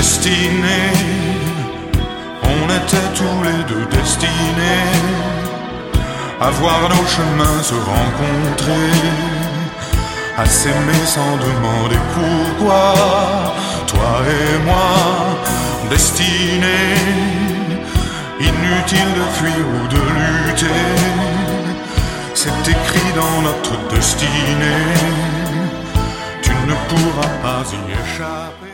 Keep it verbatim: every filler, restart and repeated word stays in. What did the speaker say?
destinés, on était tous les deux destinés à voir nos chemins se rencontrer, à s'aimer sans demander pourquoi. Toi et moi, destinés, inutile de fuir ou de lutter, c'est écrit dans notre destinée, tu ne pourras pas y échapper.